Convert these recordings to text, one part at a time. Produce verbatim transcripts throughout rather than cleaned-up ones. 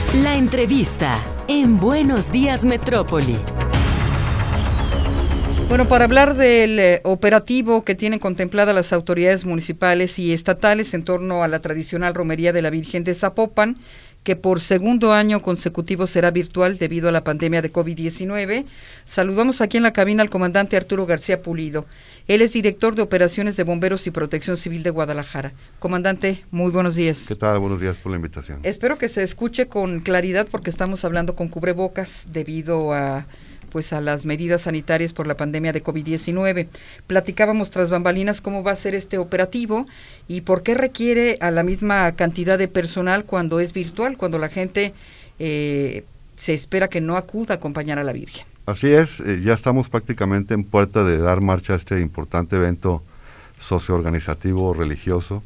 La entrevista en Buenos Días Metrópoli. Bueno, para hablar del eh, operativo que tienen contemplada las autoridades municipales y estatales en torno a la tradicional romería de la Virgen de Zapopan, que por segundo año consecutivo será virtual debido a la pandemia de COVID diecinueve, saludamos aquí en la cabina al comandante Arturo García Pulido. Él es director de Operaciones de Bomberos y Protección Civil de Guadalajara. Comandante, muy buenos días. ¿Qué tal? Buenos días por la invitación. Espero que se escuche con claridad porque estamos hablando con cubrebocas debido a... pues a las medidas sanitarias por la pandemia de COVID diecinueve. Platicábamos tras bambalinas cómo va a ser este operativo y por qué requiere a la misma cantidad de personal cuando es virtual, cuando la gente eh, se espera que no acuda a acompañar a la Virgen. Así es, eh, ya estamos prácticamente en puerta de dar marcha a este importante evento socioorganizativo religioso.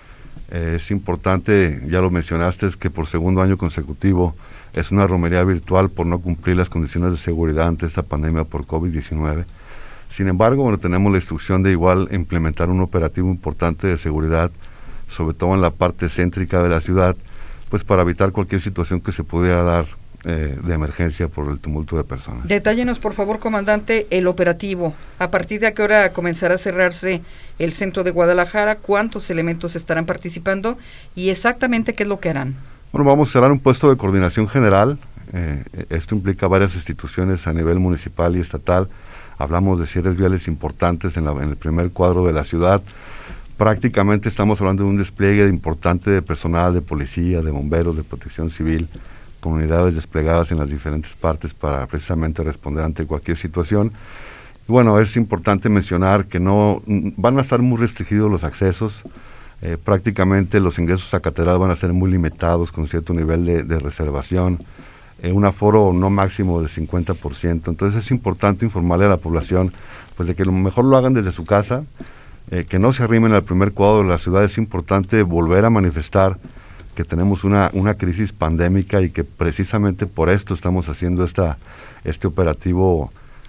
Eh, es importante, ya lo mencionaste, es que por segundo año consecutivo es una romería virtual por no cumplir las condiciones de seguridad ante esta pandemia por COVID diecinueve. Sin embargo, bueno, tenemos la instrucción de igual implementar un operativo importante de seguridad, sobre todo en la parte céntrica de la ciudad, pues para evitar cualquier situación que se pudiera dar eh, de emergencia por el tumulto de personas. Detállenos, por favor, comandante, el operativo. ¿A partir de a qué hora comenzará a cerrarse el centro de Guadalajara? ¿Cuántos elementos estarán participando? Y exactamente qué es lo que harán. Bueno, vamos a cerrar un puesto de coordinación general. Eh, esto implica varias instituciones a nivel municipal y estatal. Hablamos de cierres viales importantes en, la, en el primer cuadro de la ciudad. Prácticamente estamos hablando de un despliegue importante de personal, de policía, de bomberos, de protección civil, comunidades desplegadas en las diferentes partes para precisamente responder ante cualquier situación. Bueno, es importante mencionar que no van a estar muy restringidos los accesos. Eh, prácticamente los ingresos a catedral van a ser muy limitados con cierto nivel de, de reservación, eh, un aforo no máximo de cincuenta por ciento. Entonces es importante informarle a la población pues de que lo mejor lo hagan desde su casa, eh, que no se arrimen al primer cuadro de la ciudad. Es importante volver a manifestar que tenemos una, una crisis pandémica y que precisamente por esto estamos haciendo esta, este operativo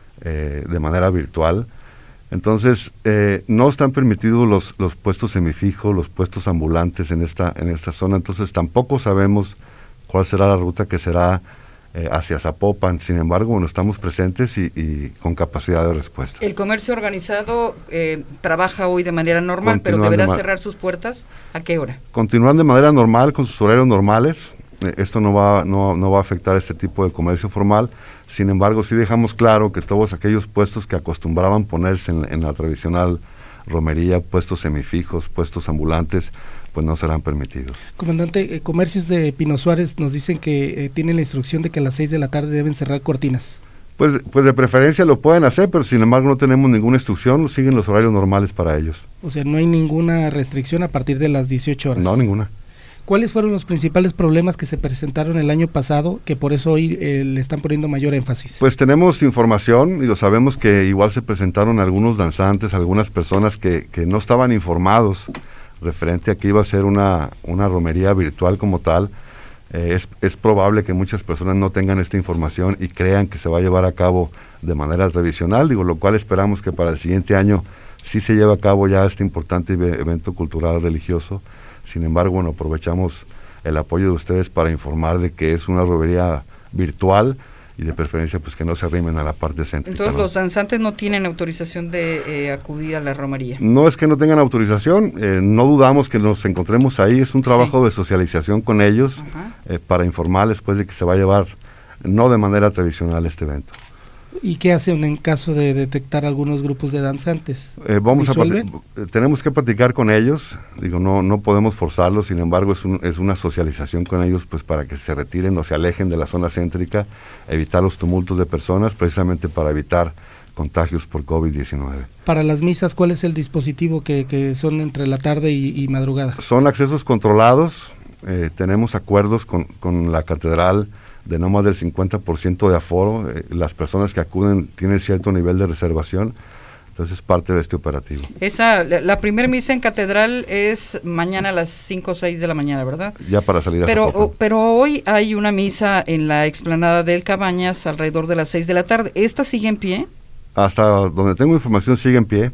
eh, de manera virtual. Entonces, eh, no están permitidos los, los puestos semifijos, los puestos ambulantes en esta, en esta zona, entonces tampoco sabemos cuál será la ruta que será eh, hacia Zapopan. Sin embargo, bueno, estamos presentes y, y con capacidad de respuesta. El comercio organizado eh, trabaja hoy de manera normal, Continúan pero deberá cerrar sus puertas, ¿a qué hora? Continúan de manera normal, con sus horarios normales. Eh, esto no va, no, no va a afectar este tipo de comercio formal. Sin embargo, sí dejamos claro que todos aquellos puestos que acostumbraban ponerse en, en la tradicional romería, puestos semifijos, puestos ambulantes, pues no serán permitidos. Comandante, eh, comercios de Pino Suárez nos dicen que eh, tienen la instrucción de que a las seis de la tarde deben cerrar cortinas. Pues, pues de preferencia lo pueden hacer, pero sin embargo no tenemos ninguna instrucción, siguen los horarios normales para ellos. O sea, no hay ninguna restricción a partir de las dieciocho horas. No, ninguna. ¿Cuáles fueron los principales problemas que se presentaron el año pasado, que por eso hoy eh, le están poniendo mayor énfasis? Pues tenemos información, y lo sabemos que igual se presentaron algunos danzantes, algunas personas que, que no estaban informados referente a que iba a ser una, una romería virtual como tal. Eh, es, es probable que muchas personas no tengan esta información y crean que se va a llevar a cabo de manera tradicional, digo, lo cual esperamos que para el siguiente año sí se lleve a cabo ya este importante evento cultural religioso. Sin embargo, bueno, aprovechamos el apoyo de ustedes para informar de que es una romería virtual y de preferencia pues que no se arrimen a la parte céntrica. Entonces, ¿no? los danzantes no tienen autorización de eh, acudir a la romería. No es que no tengan autorización, eh, no dudamos que nos encontremos ahí, es un trabajo sí. de socialización con ellos eh, para informarles pues de que se va a llevar no de manera tradicional este evento. ¿Y qué hacen en caso de detectar algunos grupos de danzantes? Eh, vamos a tenemos que platicar con ellos, digo, no no podemos forzarlos, sin embargo es, un, es una socialización con ellos pues para que se retiren o se alejen de la zona céntrica, evitar los tumultos de personas, precisamente para evitar contagios por COVID diecinueve. Para las misas, ¿cuál es el dispositivo que, que son entre la tarde y, y madrugada? Son accesos controlados, eh, tenemos acuerdos con, con la catedral de no más del cincuenta por ciento de aforo, eh, las personas que acuden tienen cierto nivel de reservación, entonces es parte de este operativo. Esa, la, la primera misa en catedral es mañana a las cinco o seis de la mañana, ¿verdad? Ya para salir a pero, Zapopan. o, pero hoy hay una misa en la explanada del Cabañas alrededor de las seis de la tarde, ¿esta sigue en pie? Hasta donde tengo información sigue en pie.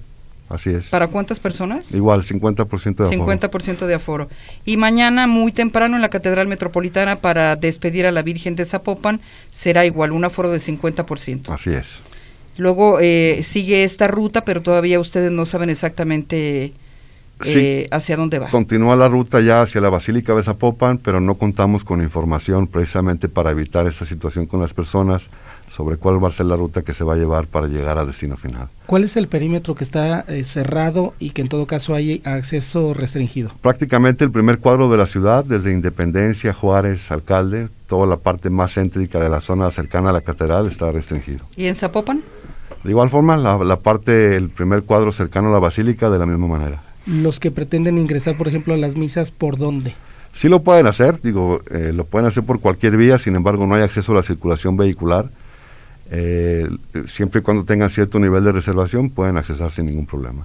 así es. ¿Para cuántas personas? Igual, cincuenta por ciento de aforo. cincuenta por ciento de aforo. Y mañana, muy temprano, en la Catedral Metropolitana, para despedir a la Virgen de Zapopan, será igual, un aforo de cincuenta por ciento. Así es. Luego eh, sigue esta ruta, pero todavía ustedes no saben exactamente eh, sí, hacia dónde va. Continúa la ruta ya hacia la Basílica de Zapopan, pero no contamos con información precisamente para evitar esa situación con las personas sobre cuál va a ser la ruta que se va a llevar para llegar al destino final. ¿Cuál es el perímetro que está eh, cerrado y que en todo caso hay acceso restringido? Prácticamente el primer cuadro de la ciudad, desde Independencia, Juárez, Alcalde, toda la parte más céntrica de la zona cercana a la catedral está restringido. ¿Y en Zapopan? De igual forma, la, la parte, el primer cuadro cercano a la Basílica, de la misma manera. Los que pretenden ingresar, por ejemplo, a las misas, ¿por dónde? Sí lo pueden hacer, digo, eh, lo pueden hacer por cualquier vía, sin embargo no hay acceso a la circulación vehicular. Eh, siempre y cuando tengan cierto nivel de reservación pueden accesar sin ningún problema.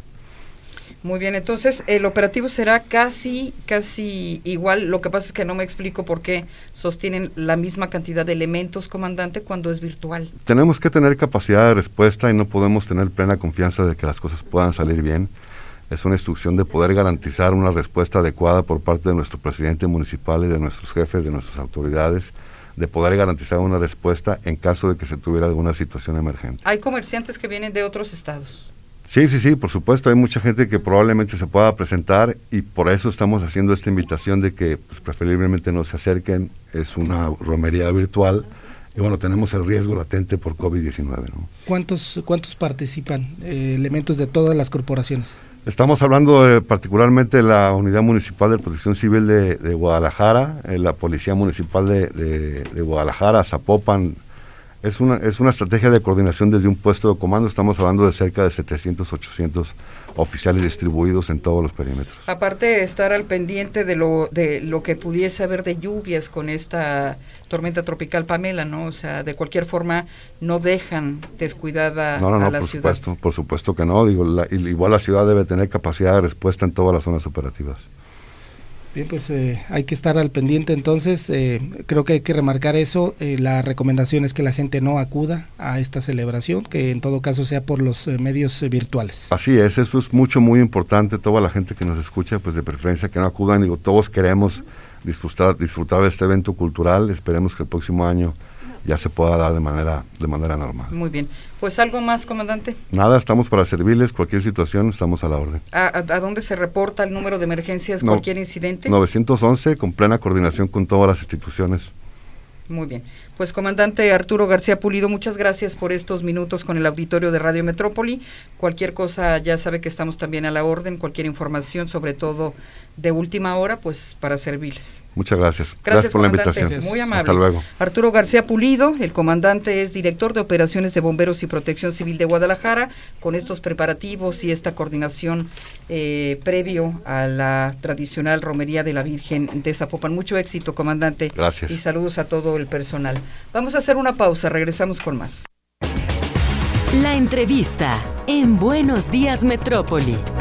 Muy bien, entonces el operativo será casi, casi igual. Lo que pasa es que no me explico por qué sostienen la misma cantidad de elementos, comandante, cuando es virtual. Tenemos que tener capacidad de respuesta y no podemos tener plena confianza de que las cosas puedan salir bien. Es una instrucción de poder garantizar una respuesta adecuada por parte de nuestro presidente municipal y de nuestros jefes, de nuestras autoridades, de poder garantizar una respuesta en caso de que se tuviera alguna situación emergente. ¿Hay comerciantes que vienen de otros estados? Sí, sí, sí, por supuesto, hay mucha gente que probablemente se pueda presentar y por eso estamos haciendo esta invitación de que pues, preferiblemente no se acerquen. Es una romería virtual y bueno, tenemos el riesgo latente por COVID diecinueve, ¿no? ¿Cuántos, cuántos participan, eh, elementos de todas las corporaciones? Estamos hablando de, particularmente de la Unidad Municipal de Protección Civil de, de Guadalajara, eh, la Policía Municipal de, de, de Guadalajara, Zapopan. Es una, es una estrategia de coordinación desde un puesto de comando. Estamos hablando de cerca de setecientos, ochocientos oficiales distribuidos en todos los perímetros. Aparte de estar al pendiente de lo de lo que pudiese haber de lluvias con esta tormenta tropical Pamela, ¿no? O sea, de cualquier forma no dejan descuidada no, no, no, a la por ciudad. Supuesto, por supuesto que no. Digo, la, igual la ciudad debe tener capacidad de respuesta en todas las zonas operativas. Bien, pues eh, hay que estar al pendiente entonces, eh, creo que hay que remarcar eso, eh, la recomendación es que la gente no acuda a esta celebración, que en todo caso sea por los eh, medios eh, virtuales. Así es, eso es mucho, muy importante, toda la gente que nos escucha, pues de preferencia que no acudan, digo, todos queremos disfrutar, disfrutar de este evento cultural, esperemos que el próximo año ya se pueda dar de manera de manera normal. Muy bien. Pues algo más, comandante. Nada, estamos para servirles, cualquier situación, estamos a la orden. ¿A, a, a dónde se reporta el número de emergencias, no, cualquier incidente? novecientos once, con plena coordinación con todas las instituciones. Muy bien. Pues, comandante Arturo García Pulido, muchas gracias por estos minutos con el auditorio de Radio Metrópoli. Cualquier cosa, ya sabe que estamos también a la orden, cualquier información, sobre todo de última hora, pues para servirles. Muchas gracias. Gracias, gracias por la comandante. invitación. Muy amable. Hasta luego. Arturo García Pulido, el comandante es director de Operaciones de Bomberos y Protección Civil de Guadalajara, con estos preparativos y esta coordinación eh, previo a la tradicional romería de la Virgen de Zapopan. Mucho éxito, comandante. Gracias. Y saludos a todo el personal. Vamos a hacer una pausa, regresamos con más. La entrevista en Buenos Días Metrópoli.